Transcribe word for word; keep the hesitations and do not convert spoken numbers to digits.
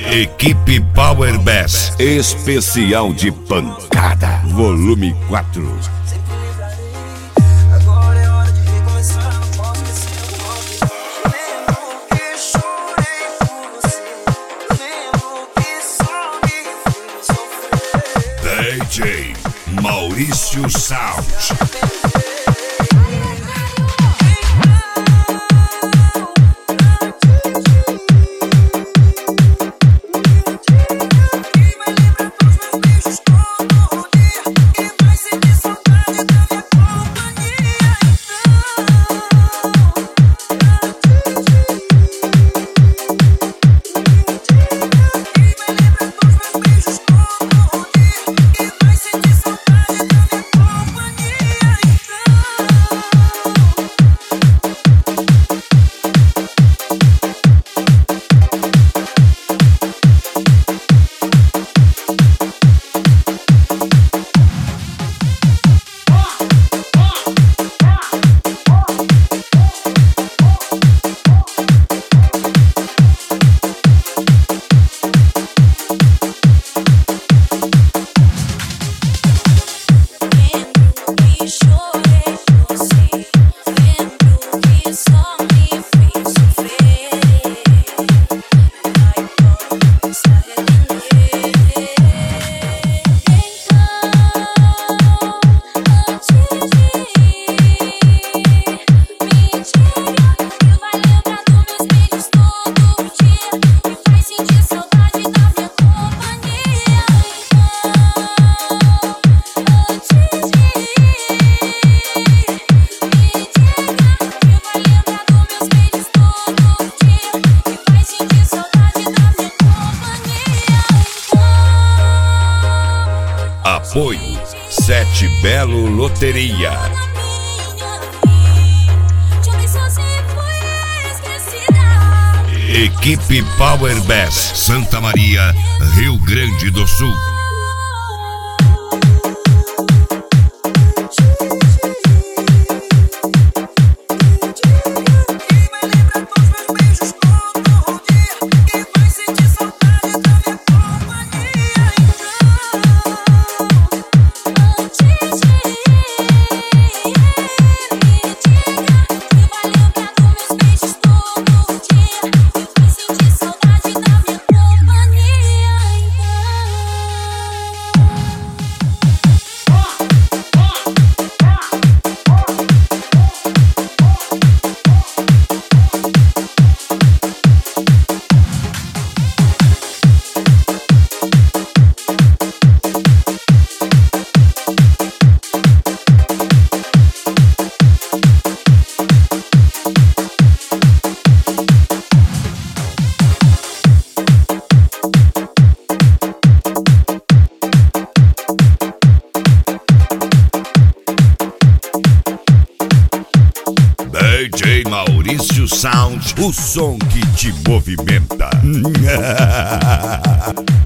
Equipe Power Bass, especial de pancada, volume quatro. Agora é hora de recomeçar, não posso esquecer o nome. Lembro que chorei por você, lembro que só me fiz sofrer. D J Maurício Sound. Apoio Sete Belo Loteria. Equipe Power Bass, Santa Maria, Rio Grande do Sul. D J Maurício Sound, o som que te movimenta.